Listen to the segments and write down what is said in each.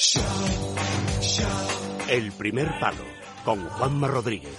El primer palo, con Juanma Rodríguez.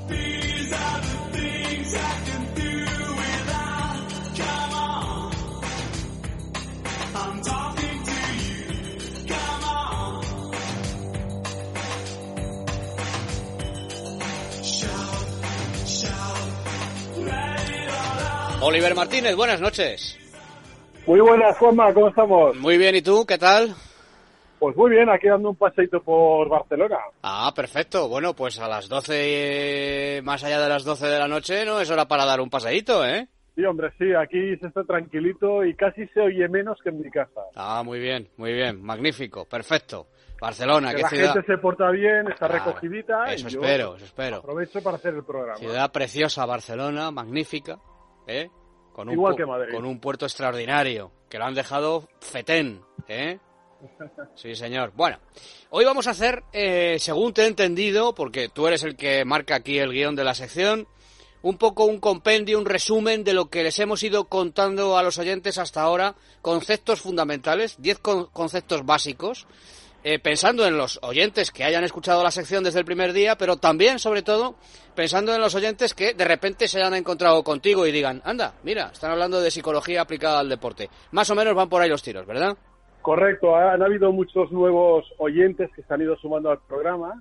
Oliver Martínez, buenas noches. Muy buenas, Juanma, ¿cómo estamos? Muy bien, ¿y tú? ¿Qué tal? Pues muy bien, aquí dando un paseíto por Barcelona. Ah, perfecto. Bueno, pues a las 12, más allá de las 12 de la noche, no es hora para dar un paseíto, ¿eh? Sí, hombre, sí, aquí se está tranquilito y casi se oye menos que en mi casa. Ah, muy bien, magnífico, perfecto. Barcelona, que qué la ciudad. gente se porta bien, está Claro, recogidita. eso y yo espero. aprovecho para hacer el programa. Ciudad preciosa, Barcelona, magnífica, ¿eh? Igual que Madrid. Con un puerto extraordinario, que lo han dejado fetén, ¿eh? Sí, señor. Bueno, hoy vamos a hacer, según te he entendido, porque tú eres el que marca aquí el guión de la sección, un poco un compendio, un resumen de lo que les hemos ido contando a los oyentes hasta ahora, conceptos fundamentales, 10 conceptos básicos, pensando en los oyentes que hayan escuchado la sección desde el primer día, pero también, sobre todo, pensando en los oyentes que de repente se hayan encontrado contigo y digan, anda, mira, están hablando de psicología aplicada al deporte. Más o menos van por ahí los tiros, ¿verdad? Correcto, han habido muchos nuevos oyentes que se han ido sumando al programa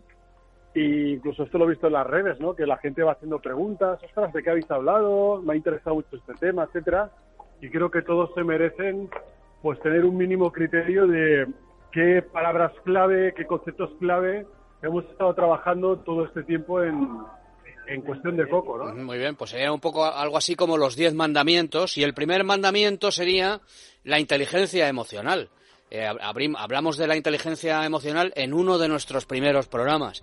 e incluso esto lo he visto en las redes, ¿no? Que la gente va haciendo preguntas, ostras, ¿de qué habéis hablado? Me ha interesado mucho este tema, etcétera, y creo que todos se merecen pues tener un mínimo criterio de qué palabras clave, qué conceptos clave hemos estado trabajando todo este tiempo en cuestión de coco, ¿no? Muy bien, pues sería un poco algo así como los 10 mandamientos, y el primer mandamiento sería la inteligencia emocional. Hablamos de la inteligencia emocional en uno de nuestros primeros programas.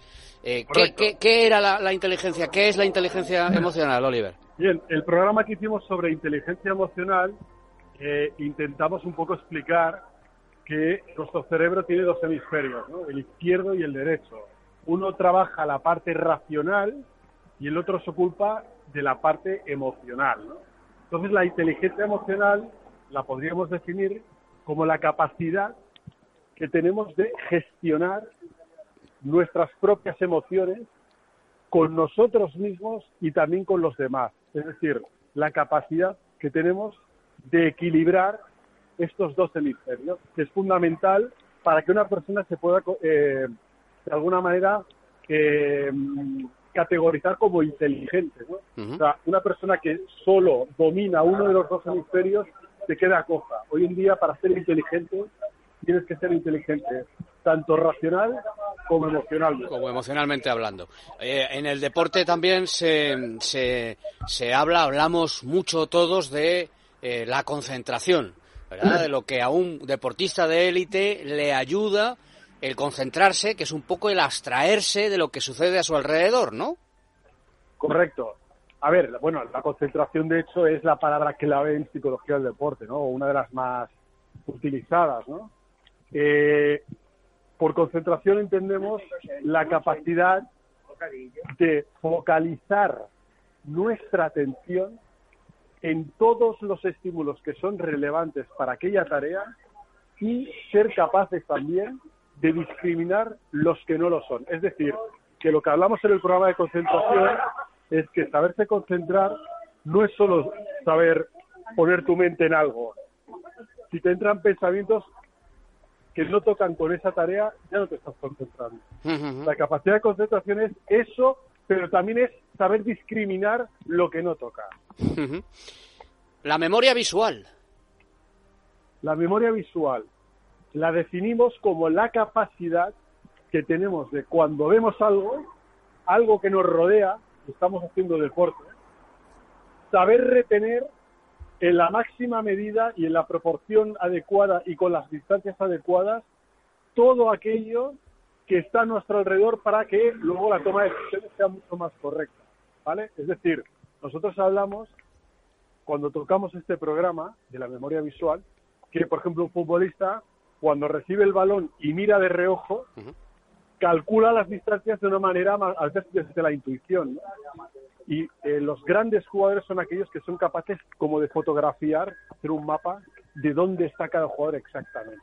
¿Qué era la inteligencia? ¿Qué es la inteligencia emocional, Oliver? Bien, el programa que hicimos sobre inteligencia emocional intentamos un poco explicar que nuestro cerebro tiene dos hemisferios, ¿no? El izquierdo y el derecho. Uno trabaja la parte racional y el otro se ocupa de la parte emocional, ¿no? Entonces la inteligencia emocional la podríamos definir como la capacidad que tenemos de gestionar nuestras propias emociones con nosotros mismos y también con los demás. Es decir, la capacidad que tenemos de equilibrar estos dos hemisferios, que es fundamental para que una persona se pueda, de alguna manera, categorizar como inteligente, ¿no? Uh-huh. O sea, una persona que solo domina uno de los dos hemisferios se queda coja. Hoy en día, para ser inteligente, tienes que ser inteligente, tanto racional como emocionalmente. Como emocionalmente hablando. En el deporte también se hablamos mucho todos de la concentración, ¿verdad? De lo que a un deportista de élite le ayuda el concentrarse, que es un poco el abstraerse de lo que sucede a su alrededor, ¿no? Correcto. A ver, bueno, la concentración, de hecho, es la palabra clave en psicología del deporte, ¿no? Una de las más utilizadas, ¿no? Por concentración entendemos la capacidad de focalizar nuestra atención en todos los estímulos que son relevantes para aquella tarea y ser capaces también de discriminar los que no lo son. Es decir, que lo que hablamos en el programa de concentración es que saberse concentrar no es solo saber poner tu mente en algo. Si te entran pensamientos que no tocan con esa tarea, ya no te estás concentrando. Uh-huh. La capacidad de concentración es eso, pero también es saber discriminar lo que no toca. Uh-huh. La memoria visual. La memoria visual la definimos como la capacidad que tenemos de cuando vemos algo que nos rodea, estamos haciendo deporte, saber retener en la máxima medida y en la proporción adecuada y con las distancias adecuadas todo aquello que está a nuestro alrededor para que luego la toma de decisiones sea mucho más correcta, ¿vale? Es decir, nosotros hablamos, cuando tocamos este programa de la memoria visual, que por ejemplo un futbolista, cuando recibe el balón y mira de reojo, uh-huh, calcula las distancias de una manera más, a veces desde la intuición, ¿no? Y los grandes jugadores son aquellos que son capaces como de fotografiar, hacer un mapa de dónde está cada jugador exactamente.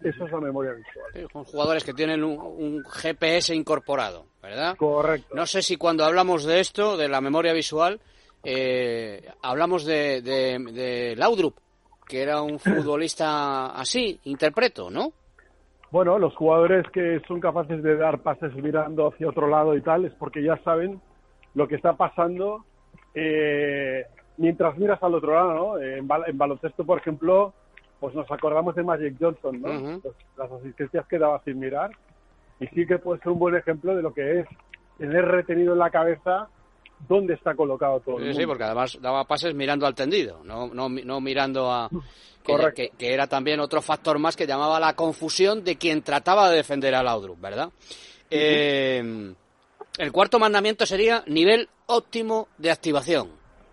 Eso es la memoria visual. Sí, son jugadores que tienen un GPS incorporado, ¿verdad? Correcto. No sé si cuando hablamos de esto, de la memoria visual, hablamos de Laudrup, que era un futbolista así, interpreto, ¿no? Bueno, los jugadores que son capaces de dar pases mirando hacia otro lado y tal, es porque ya saben lo que está pasando mientras miras al otro lado, ¿no? En baloncesto, por ejemplo, pues nos acordamos de Magic Johnson, ¿no? Uh-huh. Las asistencias que daba sin mirar, y sí que puede ser un buen ejemplo de lo que es tener retenido en la cabeza dónde está colocado todo el mundo. Sí, porque además daba pases mirando al tendido, no mirando a... Que era también otro factor más que llamaba la confusión de quien trataba de defender a Laudrup, ¿verdad? Uh-huh. El cuarto mandamiento sería nivel óptimo de activación.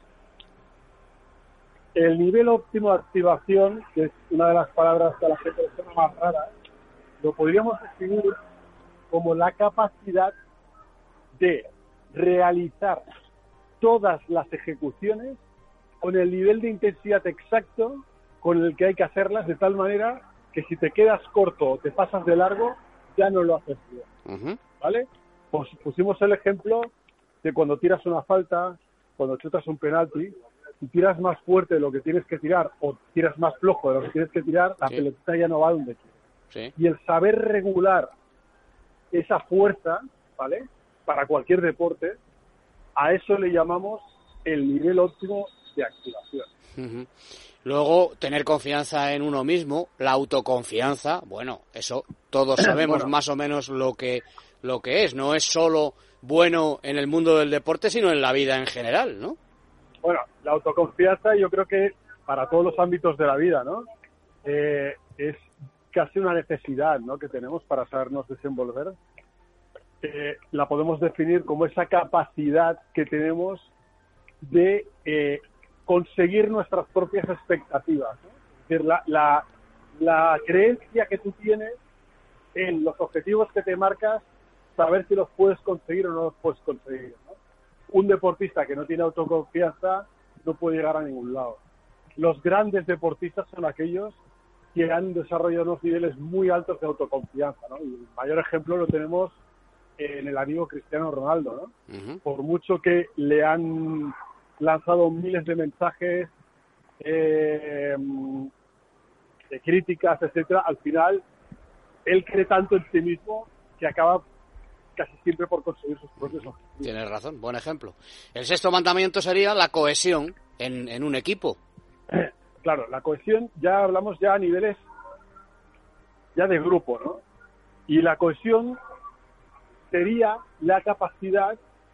El nivel óptimo de activación, que es una de las palabras que a la gente le suena más rara, lo podríamos definir como la capacidad de realizar todas las ejecuciones con el nivel de intensidad exacto con el que hay que hacerlas, de tal manera que si te quedas corto o te pasas de largo, ya no lo haces bien. Uh-huh. ¿Vale? Pues pusimos el ejemplo de cuando tiras una falta, cuando chutas un penalti, si tiras más fuerte de lo que tienes que tirar o tiras más flojo de lo que tienes que tirar, la pelota ya no va donde quieres. Sí. Y el saber regular esa fuerza, ¿vale?, para cualquier deporte, a eso le llamamos el nivel óptimo de activación. Uh-huh. Luego, tener confianza en uno mismo, la autoconfianza, bueno, eso todos sabemos más o menos lo que es. No es solo bueno en el mundo del deporte, sino en la vida en general, ¿no? Bueno, la autoconfianza yo creo que para todos los ámbitos de la vida, ¿no? Es casi una necesidad, ¿no?, que tenemos para sabernos desenvolver. La podemos definir como esa capacidad que tenemos de conseguir nuestras propias expectativas, ¿no? Es decir, la creencia que tú tienes en los objetivos que te marcas, saber si los puedes conseguir o no los puedes conseguir, ¿no? Un deportista que no tiene autoconfianza no puede llegar a ningún lado. Los grandes deportistas son aquellos que han desarrollado unos niveles muy altos de autoconfianza, ¿no? Y el mayor ejemplo lo tenemos en el amigo Cristiano Ronaldo, ¿no? Uh-huh. Por mucho que le han lanzado miles de mensajes, de críticas, etcétera, al final él cree tanto en sí mismo que acaba casi siempre por conseguir sus propios objetivos. Tienes razón, buen ejemplo. El sexto mandamiento sería la cohesión en un equipo. Claro, la cohesión ya hablamos ya a niveles ya de grupo, ¿no? Y la cohesión sería la capacidad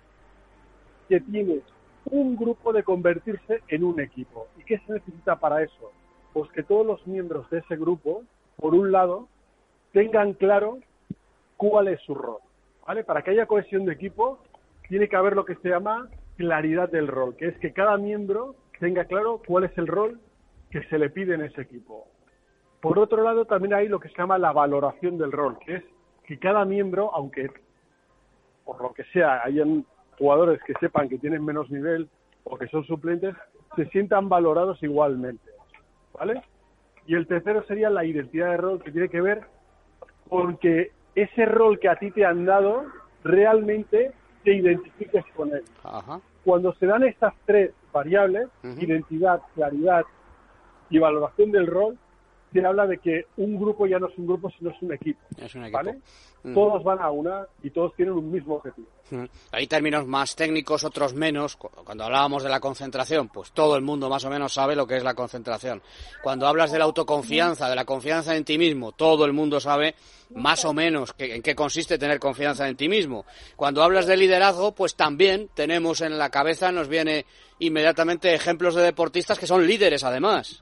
que tiene un grupo de convertirse en un equipo. ¿Y qué se necesita para eso? Pues que todos los miembros de ese grupo, por un lado, tengan claro cuál es su rol, ¿vale? Para que haya cohesión de equipo, tiene que haber lo que se llama claridad del rol, que es que cada miembro tenga claro cuál es el rol que se le pide en ese equipo. Por otro lado, también hay lo que se llama la valoración del rol, que es que cada miembro, aunque por lo que sea hayan jugadores que sepan que tienen menos nivel o que son suplentes, se sientan valorados igualmente, ¿vale? Y el tercero sería la identidad de rol, que tiene que ver con que ese rol que a ti te han dado, realmente te identifiques con él. Ajá. Cuando se dan estas tres variables, uh-huh, identidad, claridad y valoración del rol, se habla de que un grupo ya no es un grupo, sino es un equipo. Es un equipo. ¿Vale? Todos van a una y todos tienen un mismo objetivo. Hay términos más técnicos, otros menos. Cuando hablábamos de la concentración, pues todo el mundo más o menos sabe lo que es la concentración. Cuando hablas de la autoconfianza, de la confianza en ti mismo, todo el mundo sabe más o menos en qué consiste tener confianza en ti mismo. Cuando hablas de liderazgo, pues también tenemos en la cabeza, nos viene inmediatamente ejemplos de deportistas que son líderes además.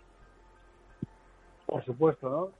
Por supuesto, ¿no?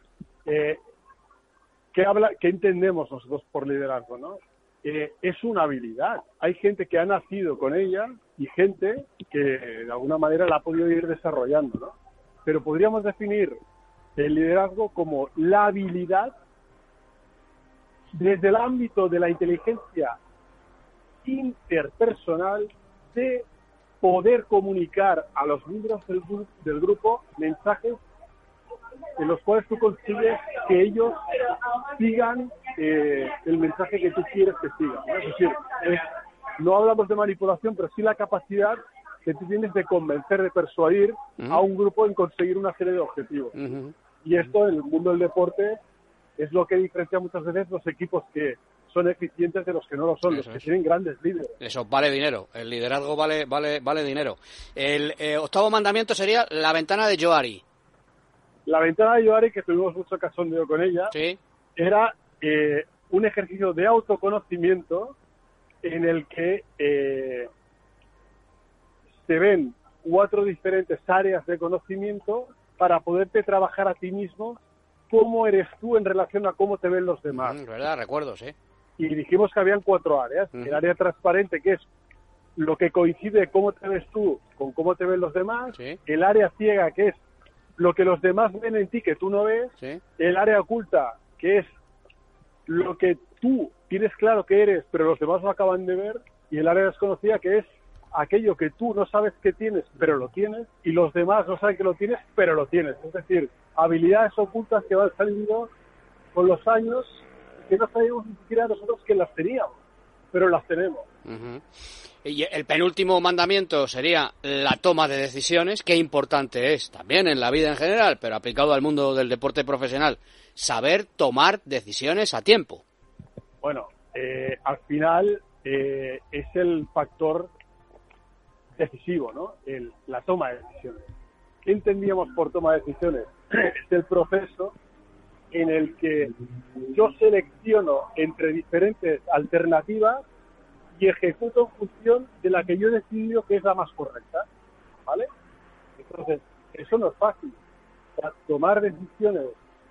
¿Qué entendemos nosotros por liderazgo, no? Es una habilidad. Hay gente que ha nacido con ella y gente que de alguna manera la ha podido ir desarrollando, ¿no? Pero podríamos definir el liderazgo como la habilidad desde el ámbito de la inteligencia interpersonal de poder comunicar a los miembros del grupo mensajes en los cuales tú consigues que ellos sigan el mensaje que tú quieres que sigan, ¿no? Es decir, no hablamos de manipulación, pero sí la capacidad que tú tienes de convencer, de persuadir a un grupo en conseguir una serie de objetivos. Y esto en el mundo del deporte es lo que diferencia muchas veces los equipos que son eficientes de los que no lo son, los que tienen grandes líderes. Eso vale dinero, el liderazgo vale dinero. El octavo mandamiento sería la ventana de Johari. La ventana de Johari, que tuvimos mucho cachondeo con ella, ¿Sí? era un ejercicio de autoconocimiento en el que se ven 4 diferentes áreas de conocimiento para poderte trabajar a ti mismo cómo eres tú en relación a cómo te ven los demás. ¿Verdad? Recuerdo, sí. Y dijimos que habían 4 áreas. El área transparente, que es lo que coincide cómo te ves tú con cómo te ven los demás. Sí. El área ciega, que es lo que los demás ven en ti que tú no ves. Sí. El área oculta, que es lo que tú tienes claro que eres, pero los demás no acaban de ver. Y el área desconocida, que es aquello que tú no sabes que tienes, pero lo tienes, y los demás no saben que lo tienes, pero lo tienes. Es decir, habilidades ocultas que van saliendo con los años, que no sabíamos ni siquiera nosotros que las teníamos, pero las tenemos. Y el penúltimo mandamiento sería la toma de decisiones. Qué importante es también en la vida en general, pero aplicado al mundo del deporte profesional, saber tomar decisiones a tiempo. Bueno, al final es el factor decisivo, ¿no? La toma de decisiones. ¿Qué entendíamos por toma de decisiones? Es el proceso en el que yo selecciono entre diferentes alternativas y ejecuto en función de la que yo he decidido que es la más correcta, ¿vale? Entonces, eso no es fácil. O sea, tomar decisiones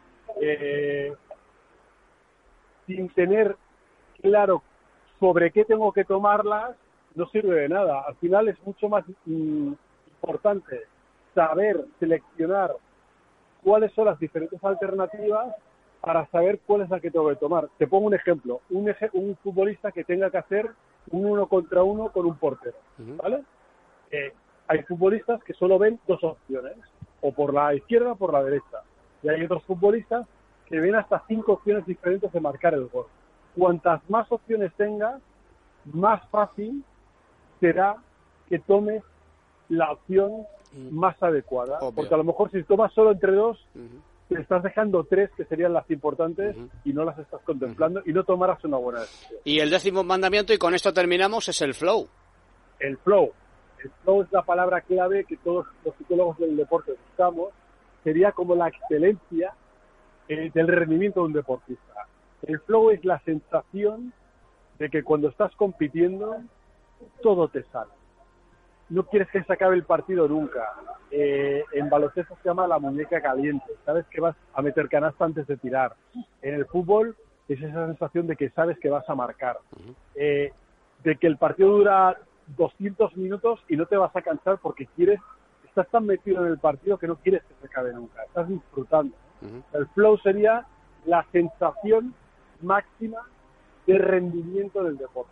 sin tener claro sobre qué tengo que tomarlas no sirve de nada. Al final es mucho más importante saber seleccionar cuáles son las diferentes alternativas para saber cuál es la que tengo que tomar. Te pongo un ejemplo. Un futbolista que tenga que hacer un 1 contra 1 con un portero, ¿vale? Hay futbolistas que solo ven 2 opciones, o por la izquierda o por la derecha. Y hay otros futbolistas que ven hasta 5 opciones diferentes de marcar el gol. Cuantas más opciones tengas, más fácil será que tomes la opción más adecuada. Obvio. Porque a lo mejor si tomas solo entre 2, te estás dejando 3 que serían las importantes y no las estás contemplando y no tomarás una buena decisión. Y el 10º mandamiento, y con esto terminamos, es el flow. El flow. El flow es la palabra clave que todos los psicólogos del deporte buscamos. Sería como la excelencia del rendimiento de un deportista. El flow es la sensación de que cuando estás compitiendo todo te sale. No quieres que se acabe el partido nunca. En baloncesto se llama la muñeca caliente. Sabes que vas a meter canasta antes de tirar. En el fútbol es esa sensación de que sabes que vas a marcar. De que el partido dura 200 minutos y no te vas a cansar porque estás tan metido en el partido que no quieres que se acabe nunca. Estás disfrutando. El flow sería la sensación máxima de rendimiento del deporte.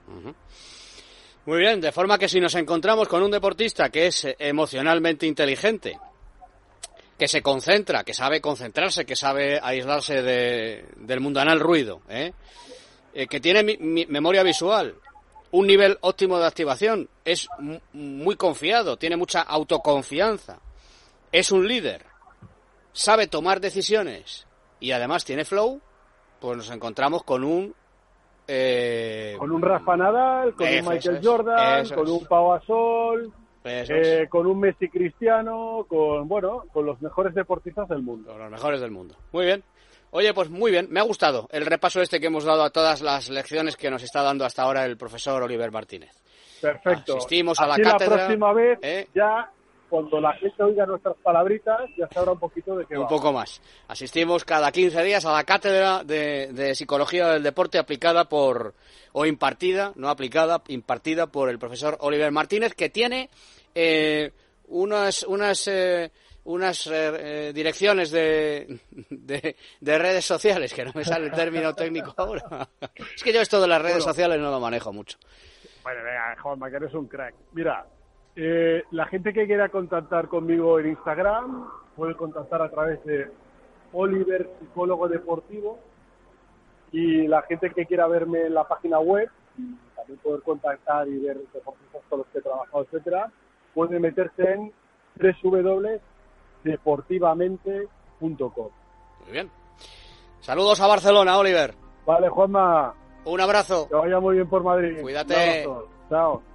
Muy bien, de forma que si nos encontramos con un deportista que es emocionalmente inteligente, que se concentra, que sabe concentrarse, que sabe aislarse del mundanal ruido, que tiene memoria visual, un nivel óptimo de activación, es muy confiado, tiene mucha autoconfianza, es un líder, sabe tomar decisiones y además tiene flow, pues nos encontramos con un Rafa Nadal, con un Michael Jordan, con un Pau Gasol, con un Messi Cristiano, con los mejores deportistas del mundo. Con los mejores del mundo. Muy bien. Oye, pues muy bien. Me ha gustado el repaso que hemos dado a todas las lecciones que nos está dando hasta ahora el profesor Oliver Martínez. Perfecto. Asistimos a la Así cátedra. La próxima vez ya, cuando la gente oiga nuestras palabritas, ya sabrá un poquito de qué va. Un poco más. Asistimos cada 15 días a la cátedra de Psicología del Deporte impartida por el profesor Oliver Martínez, que tiene unas direcciones de redes sociales, que no me sale el término técnico ahora. Es que yo esto de las redes sociales no lo manejo mucho. Bueno, venga, Juanma, que eres un crack. Mira, la gente que quiera contactar conmigo en Instagram puede contactar a través de Oliver Psicólogo Deportivo, y la gente que quiera verme en la página web, también poder contactar y ver deportistas con los que he trabajado, etcétera, puede meterse en www.deportivamente.com. Muy bien. Saludos a Barcelona, Oliver. Vale, Juanma. Un abrazo. Que vaya muy bien por Madrid. Cuídate. Chao.